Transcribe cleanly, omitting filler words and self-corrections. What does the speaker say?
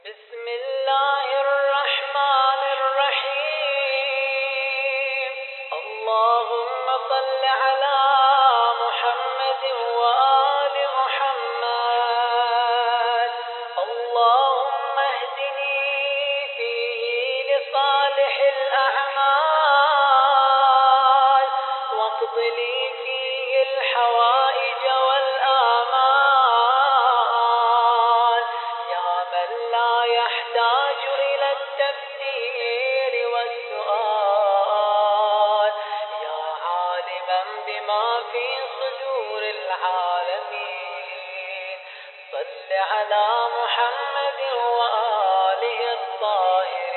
بسم الله الرحمن الرحيم. اللهم صل على محمد وآل محمد. اللهم اهدني فيه لصالح الأعمال، واقض لي فيه الحوائج والآمال، يا من لا يحتاج إلى التفسير والسؤال، يا عالما بما في صدور العالمين. صل على محمد وآله الطاهرين.